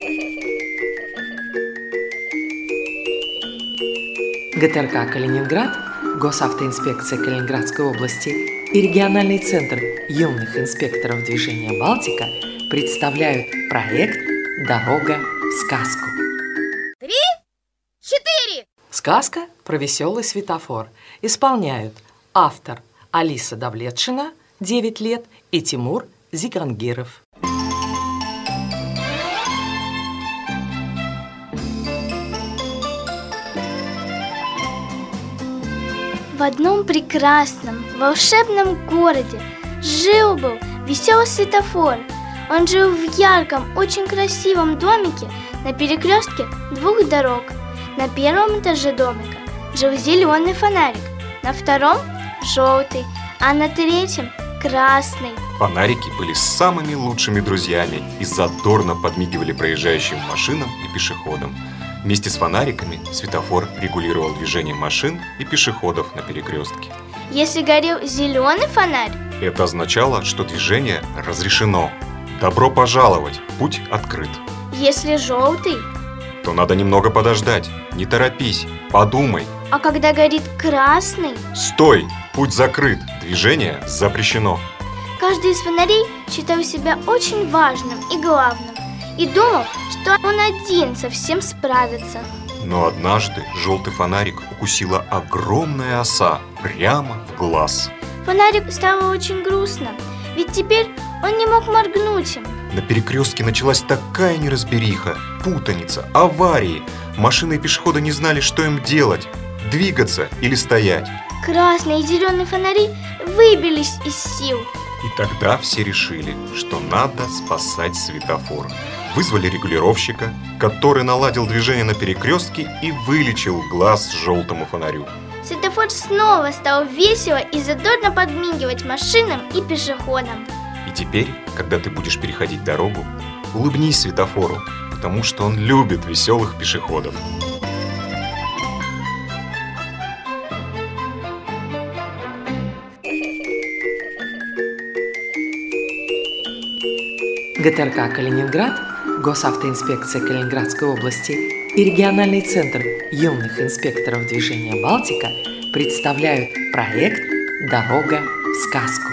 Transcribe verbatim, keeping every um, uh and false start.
ГТРК «Калининград», Госавтоинспекция Калининградской области и региональный центр юных инспекторов движения «Балтика» представляют проект «Дорога в сказку». Три, четыре. Сказка про веселый светофор. Исполняют автор Алиса Давлетшина, девять лет, и Тимур Зигангиров. В одном прекрасном, волшебном городе жил-был веселый светофор. Он жил в ярком, очень красивом домике на перекрестке двух дорог. На первом этаже домика жил зеленый фонарик, на втором – желтый, а на третьем – красный. Фонарики были самыми лучшими друзьями и задорно подмигивали проезжающим машинам и пешеходам. Вместе с фонариками светофор регулировал движение машин и пешеходов на перекрестке. Если горел зеленый фонарь, это означало, что движение разрешено. Добро пожаловать, путь открыт. Если желтый, то надо немного подождать, не торопись, подумай. А когда горит красный, стой, путь закрыт, движение запрещено. Каждый из фонарей считал себя очень важным и главным и думал, что он один совсем справится. Но однажды желтый фонарик укусила огромная оса прямо в глаз. Фонарику стало очень грустно, ведь теперь он не мог моргнуть им. На перекрестке началась такая неразбериха, путаница, аварии. Машины и пешеходы не знали, что им делать, двигаться или стоять. Красные и зеленые фонари выбились из сил. И тогда все решили, что надо спасать светофор. Вызвали регулировщика, который наладил движение на перекрестке и вылечил глаз желтому фонарю. Светофор снова стал весело и задорно подмигивать машинам и пешеходам. И теперь, когда ты будешь переходить дорогу, улыбнись светофору, потому что он любит веселых пешеходов. ГТРК «Калининград», Госавтоинспекция Калининградской области и региональный центр юных инспекторов движения «Балтика» представляют проект «Дорога в сказку».